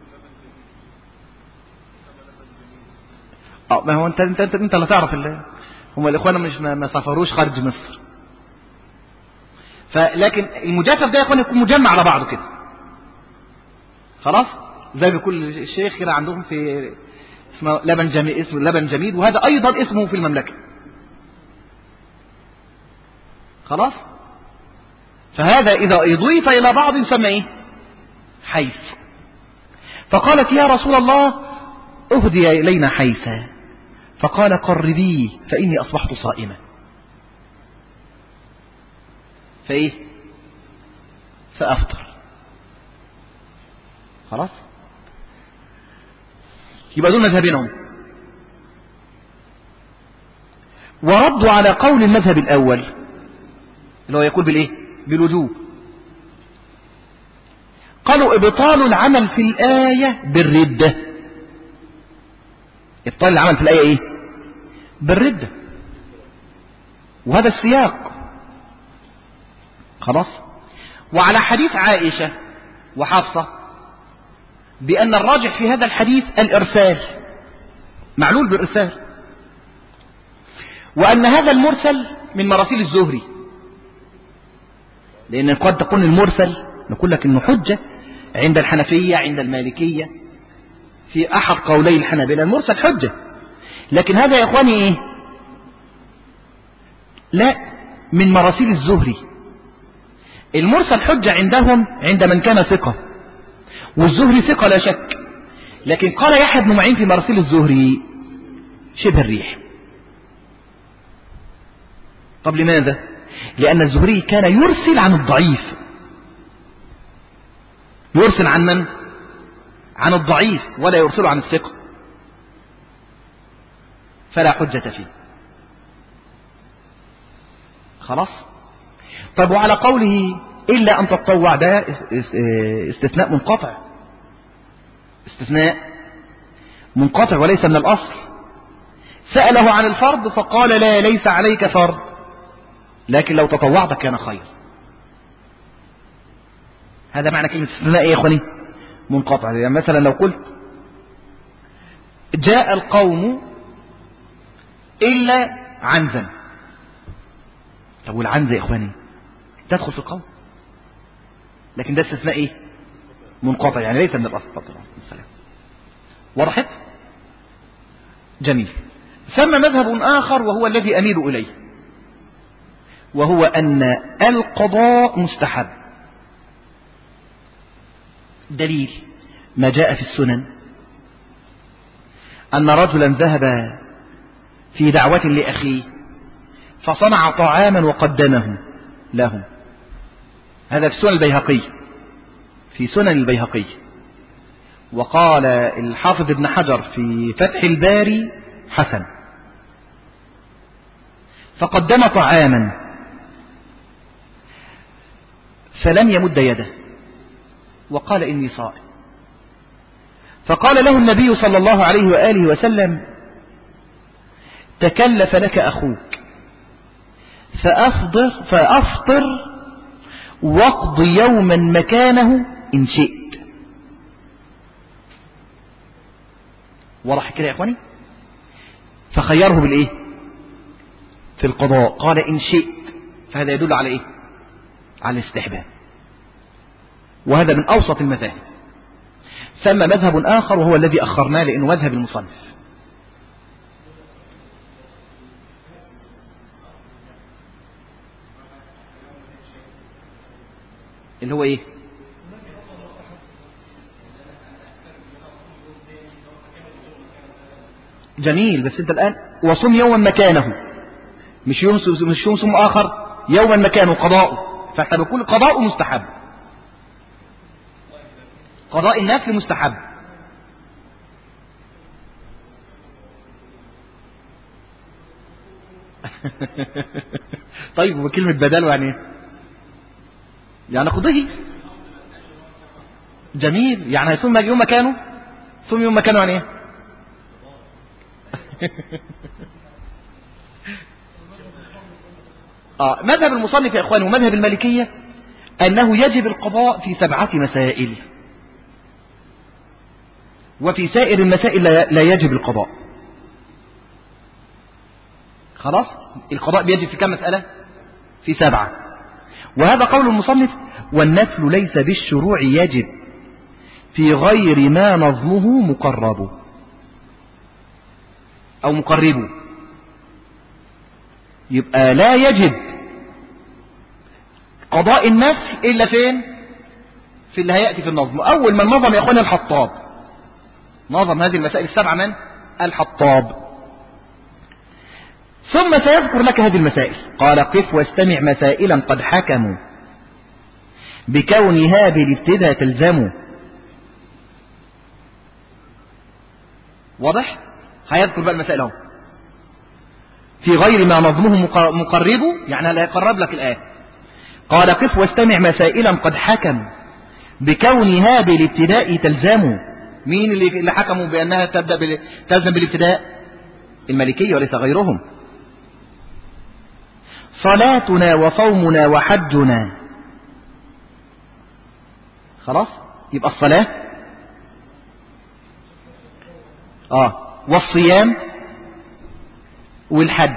ما هو انت لا تعرف هم الاخوان مش ما سافروش خارج مصر. فلكن المجفف ده يا اخوان يكون مجمع على بعضه كده. خلاص زي بكل الشيخ كده عندهم في اسمه لبن جميد، اسمه لبن جميد، وهذا ايضا اسمه في المملكه. خلاص. فهذا اذا اضيف الى بعض يسمى ايه؟ حيث. فقالت يا رسول الله اهدي الينا حيثا. فقال قربيه فإني أصبحت صائما. فإيه؟ فأفطر. خلاص. يبقى دول مذهبينهم. وردوا على قول المذهب الأول اللي هو يقول بالإيه؟ بالوجوب. قالوا ابطال العمل في الآية بالردة. ابطال العمل في الآية إيه؟ بالردة. وهذا السياق. خلاص. وعلى حديث عائشة وحفصة بأن الراجح في هذا الحديث الإرسال، معلول بالإرسال، وأن هذا المرسل من مراسيل الزهري، لأن قد تكون المرسل نقول لك إنه حجة عند الحنفية عند المالكية في أحد قولي الحنابلة المرسل حجة، لكن هذا يا إخواني إيه؟ لا، من مراسيل الزهري. المرسل حجة عندهم عند من كان ثقة، والزهري ثقة لا شك، لكن قال يحيى بن معين في مراسيل الزهري شبه الريح. طب لماذا؟ لأن الزهري كان يرسل عن الضعيف. يرسل عن من؟ عن الضعيف، ولا يرسل عن الثقة، فلا حجة فيه. خلاص. طب وعلى قوله إلا أن تتطوع، ده استثناء منقطع، استثناء منقطع وليس من الأصل. سأله عن الفرض فقال لا، ليس عليك فرض، لكن لو تطوعت كان خير. هذا معنى كلمة استثناء يا إخواني؟ منقطع. يعني مثلا لو قلت جاء القوم إلا عنزا، طب والعنزة يا إخواني تدخل في القوم، لكن ده استثناء إيه؟ منقطع، يعني ليس من الأصل. طبعا السلام. وضحت؟ جميل. ثم مذهب آخر وهو الذي أميل إليه، وهو أن القضاء مستحب. دليل ما جاء في السنن أن رجلا ذهب في دعوة لأخيه فصنع طعاما وقدمه له. هذا في سنن البيهقي، في سنن البيهقي. وقال الحافظ ابن حجر في فتح الباري حسن. فقدم طعاما فلم يمد يده وقال إني صائم، فقال له النبي صلى الله عليه وآله وسلم تكلف لك أخوك فأفطر واقض يوما مكانه إن شئت. وضح كده يا إخواني؟ فخيره بالإيه؟ في القضاء، قال إن شئت، فهذا يدل على إيه؟ على الاستحباب، وهذا من أوسط المذاهب. ثم مذهب آخر وهو الذي أخرناه لأنه مذهب المصنف، اللي هو إيه؟ جميل. بس أنت الآن وصم يوما مكانه، مش يوم صم آخر، يوما مكانه قضاء، فاحنا بنقول قضاء مستحب، قضاء النفل مستحب. طيب وكلمة بدل يعني ايه؟ يعني قضيه. جميل. يعني هيصوم يوم مكانه، صوم يوم مكانه يعني ايه؟ مذهب المصنف يا اخواني ومذهب المالكية انه يجب القضاء في 7 مسائل، وفي سائر المسائل لا يجب القضاء. خلاص. القضاء بيجب في كم مسألة؟ في 7. وهذا قول المصنف. والنفل ليس بالشروع يجب في غير ما نظمه مقرب أو مقرب. يبقى لا يجب قضاء النفل إلا فين؟ في اللي هيأتي في النظم. أول من نظم يا أخوانا الحطاب، نظم هذه المسائل 7 من؟ الحطاب. ثم سيذكر لك هذه المسائل. قال قف واستمع مسائلا قد حكموا بكونها بالابتداء تلزموا. واضح؟ هيذكر بقى المسائل اهو. في غير ما نظمه مقرب، يعني لا يقرب لك الآية. قال قف واستمع مسائلا قد حكموا بكونها بالابتداء تلزموا. مين اللي حكموا بأنها تلزم بالابتداء؟ المالكية وليس غيرهم. صلاتنا وصومنا وحجنا. خلاص. يبقى الصلاة والصيام والحج.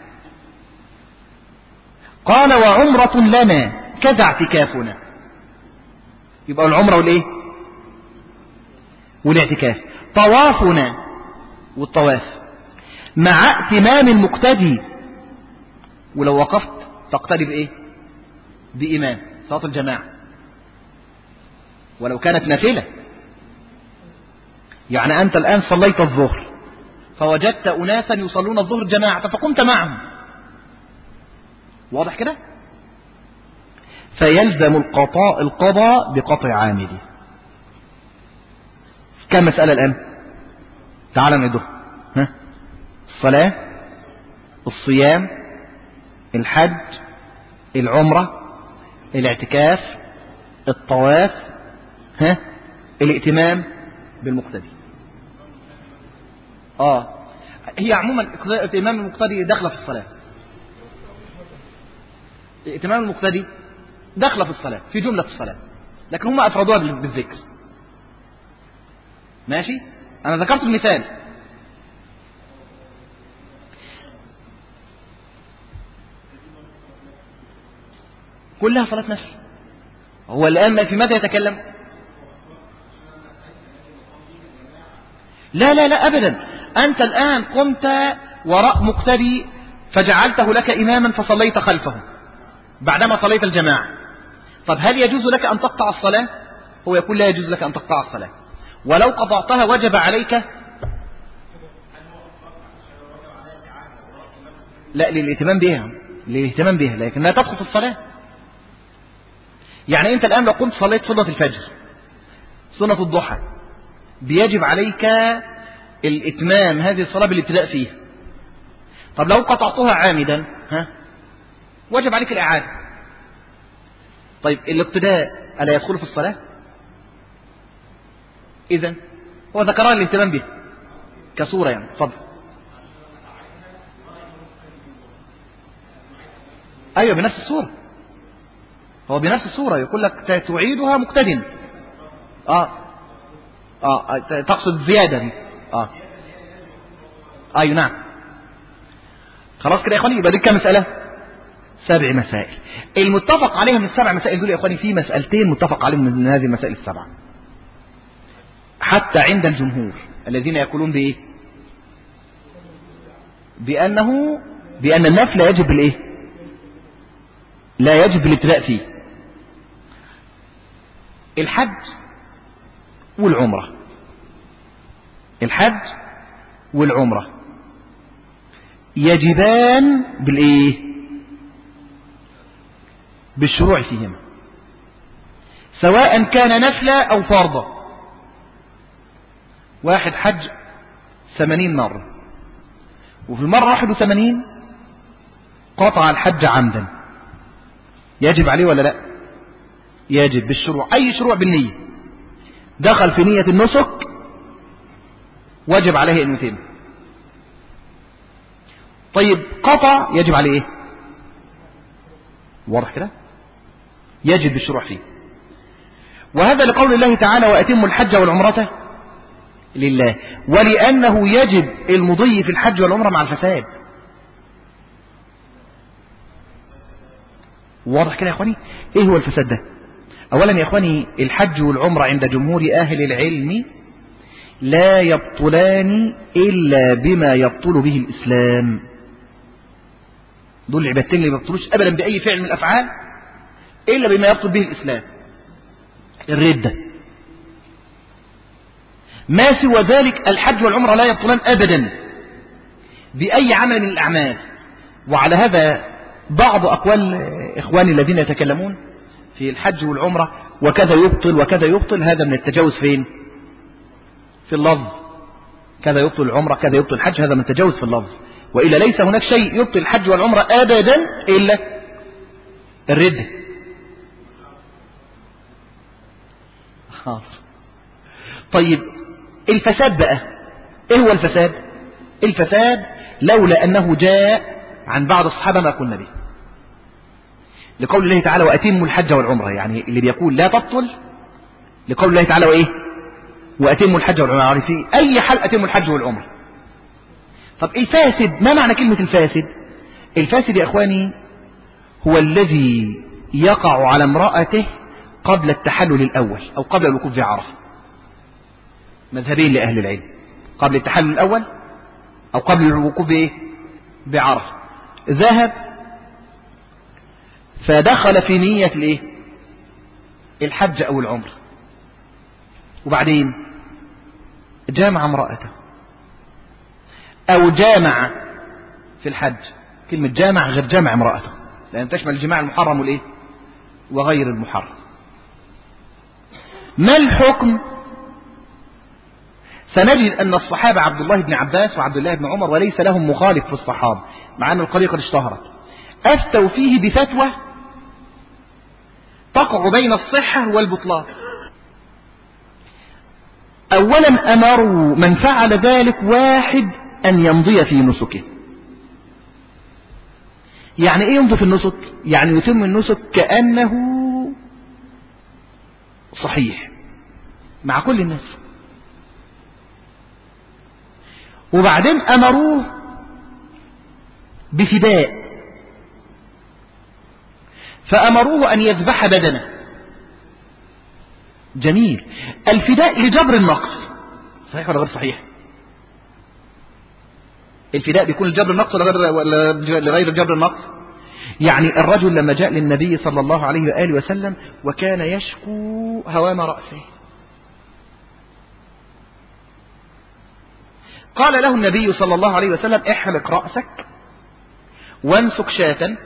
قال وعمرة لنا كذا اعتكافنا. يبقى العمرة والايه؟ والاعتكاف. طوافنا والطواف مع ائتمام المقتدي، ولو وقفت تقتدي بإيه؟ بإمام صلاة الجماعة ولو كانت نافلة. يعني أنت الآن صليت الظهر فوجدت أناسا يصلون الظهر جماعة فقمت معهم، واضح كده؟ فيلزم القضاء بقطع عامده. كم مسألة الآن؟ تعال نعدها. الصلاة، الصيام، الحج، العمرة، الاعتكاف، الطواف، الائتمام بالمقتدي. هي عموما ائتمام المقتدي داخله في الصلاة. ائتمام المقتدي داخله في الصلاة في جملة الصلاة، لكن هم أفردوها بالذكر. ماشي؟ أنا ذكرت المثال. كلها صلاة نفل. هو الآن في ماذا يتكلم؟ لا لا لا أبدا. أنت الآن قمت وراء مقتدي فجعلته لك إماما فصليت خلفه بعدما صليت الجماعة. طب هل يجوز لك أن تقطع الصلاة؟ هو يقول لا يجوز لك أن تقطع الصلاة، ولو قطعتها وجب عليك. لا، للاهتمام بها لكن لا تدخل في الصلاة. يعني أنت الآن لو قمت صليت سنة الفجر، سنة الضحى، بيجب عليك الإتمام هذه الصلاة بالابتداء فيها. طب لو قطعتها عامدا وجب عليك الإعادة. طيب الابتداء ألا يدخل في الصلاة؟ إذن هو ذكرها الاهتمام به كصورة يعني. اتفضل. أيوة بنفس الصورة، هو بنفس الصورة يقول لك تعيدها مقتدٍ. تقصد الزيادة دي. أيوة نعم. خلاص كده يا إخواني، يبقى دي كم مسألة؟ 7 مسائل. المتفق عليها من ال7 مسائل دول يا إخواني في مسألتين متفق عليهم من هذه المسائل ال7 حتى عند الجمهور الذين يقولون بإيه؟ بأن النفل لا يجب بالإيه؟ لا يجب بالابتداء فيه. الحج والعمرة، الحج والعمرة يجبان بالإيه؟ بالشروع فيهما، سواء كان نفلا أو فرضا. واحد حج 80 مرة وفي المرة 81 قطع الحج عمدا، يجب عليه ولا لا؟ يجب بالشروع. أي شروع بالنية، دخل في نية النسك وجب عليه أن يتم. طيب قطع يجب عليه إيه؟ واضح كده؟ يجب بالشروع فيه. وهذا لقول الله تعالى وأتموا الحج والعمرة لله، ولأنه يجب المضي في الحج والعمرة مع الفساد. واضح كده يا إخواني؟ إيه هو الفساد ده؟ أولا يا إخواني الحج والعمرة عند جمهور أهل العلم لا يبطلان إلا بما يبطل به الإسلام. دول العبادتين اللي ما يبطلوش أبدا بأي فعل من الأفعال إلا بما يبطل به الإسلام. الردة. ما سوى ذلك الحج والعمرة لا يبطلان أبدا بأي عمل من الأعمال. وعلى هذا بعض أقوال إخواني الذين يتكلمون في الحج والعمرة وكذا يبطل وكذا يبطل، هذا من التجاوز فين؟ في اللفظ. كذا يبطل العمرة كذا يبطل الحج، هذا من التجاوز في اللفظ. وإلا ليس هناك شيء يبطل الحج والعمرة أبدا إلا الردة. طيب الفساد بقى إيه هو الفساد؟ الفساد لولا أنه جاء عن بعض الصحابة ما قلنا به، لقول الله تعالى وأتموا الحج والعمرة، يعني اللي بيقول لا تبطل لقول الله تعالى وإيه؟ وأتموا الحج والعمرة. يعني في أي حال أتموا الحج والعمرة. طب الفاسد، ما معنى كلمة الفاسد؟ الفاسد يا إخواني هو الذي يقع على امرأته قبل التحلل الأول أو قبل الوقوف في عرفة. مذهبين لأهل العلم، قبل التحلل الأول أو قبل الوقوف بإيه؟ بعرفة. ذهب فدخل في نية الإيه؟ الحج أو العمر، وبعدين جامع امرأته أو جامع في الحج. كلمة جامع غير جامع امرأته، لأن تشمل الجماع المحرم والإيه؟ وغير المحرم. ما الحكم؟ سنجد أن الصحابة عبد الله بن عباس وعبد الله بن عمر، وليس لهم مخالف في الصحابة مع أن القضية قد اشتهرت، أفتوا فيه بفتوى تقع بين الصحة والبطلان. أولا أمروا من فعل ذلك واحد أن يمضي في نسكه. يعني إيه يمضي في النسك؟ يعني يتم النسك كأنه صحيح مع كل الناس. وبعدين أمروه بفداء، فأمروه أن يذبح بدنه. جميل. الفداء لجبر النقص، صحيح ولا غير صحيح؟ الفداء بيكون لجبر النقص ولا لغير جبر النقص؟ يعني الرجل لما جاء للنبي صلى الله عليه وآله وسلم وكان يشكو هوام رأسه، قال له النبي صلى الله عليه وسلم: احلق رأسك وانسك شاة،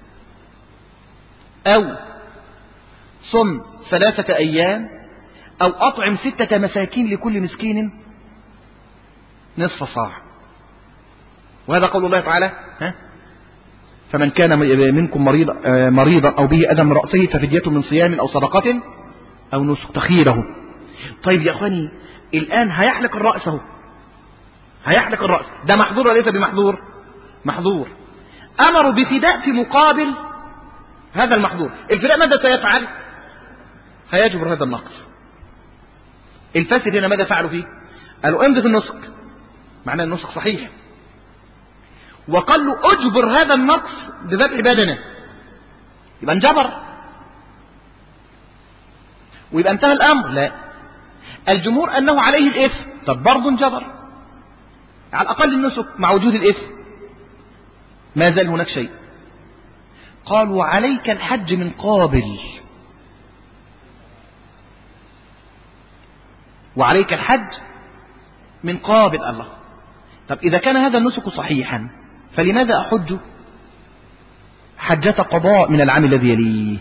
أو صم 3 أيام، أو أطعم 6 مساكين لكل مسكين نصف صاع. وهذا قول الله تعالى: فمن كان منكم مريضا أو به أذى من رأسه ففدية من صيام أو صدقة أو نسك. تخيله. طيب يا أخواني، الآن هيحلق الرأس اهو، هيحلق الرأس، ده محظور وليس بمحظور؟ محظور. أمروا بفداء في مقابل هذا المحظور. الفداء ماذا سيفعل؟ هيجبر هذا النقص. الفاسد هنا ماذا فعلوا فيه؟ قالوا امضي في النسك، معناه النسك صحيح، وقال له اجبر هذا النقص بذبح بدنه، يبقى انجبر ويبقى انتهى الامر. لا، الجمهور انه عليه الاثم، طب برضه انجبر على الاقل النسك مع وجود الاثم، ما زال هناك شيء. قالوا عليك الحج من قابل، وعليك الحج من قابل. الله، طب إذا كان هذا النسك صحيحا فلماذا أحج حجة قضاء من العام الذي يليه؟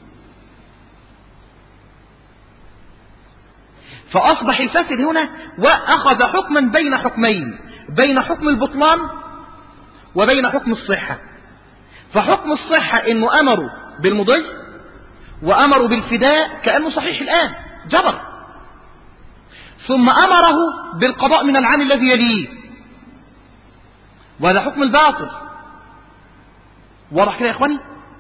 فأصبح الفاسد هنا وأخذ حكما بين حكمين، بين حكم البطلان وبين حكم الصحة. فحكم الصحة إنه أمروا بالمضي وأمروا بالفداء كأنه صحيح الآن جبر، ثم أمره بالقضاء من العام الذي يليه، وهذا حكم الباطل. واضح كده يا إخواني؟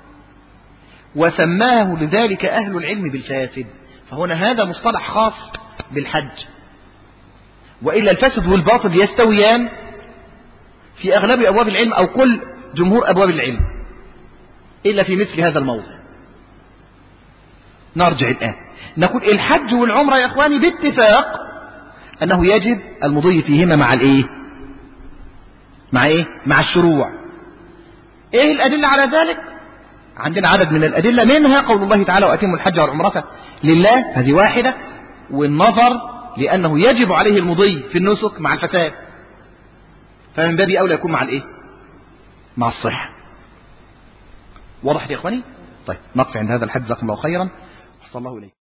وسماه لذلك أهل العلم بالفاسد. فهنا هذا مصطلح خاص بالحج، وإلا الفاسد والباطل يستويان في أغلب أبواب العلم أو كل جمهور أبواب العلم، إلا في مثل هذا الموضع. نرجع الآن نقول الحج والعمرة يا إخواني باتفاق أنه يجب المضي فيهما مع الإيه؟ مع إيه؟ مع الشروع. إيه الأدلة على ذلك؟ عندنا عدد من الأدلة، منها قول الله تعالى: وأتموا الحج والعمرة لله، هذه واحدة. والنظر لأنه يجب عليه المضي في النسك مع الفساد، فمن باب أولى يكون مع الإيه؟ مع الصحة. واضح يا إخواني؟ طيب نقف عند هذا الحد. جزاكم الله خيرا، أحسن الله إليكم.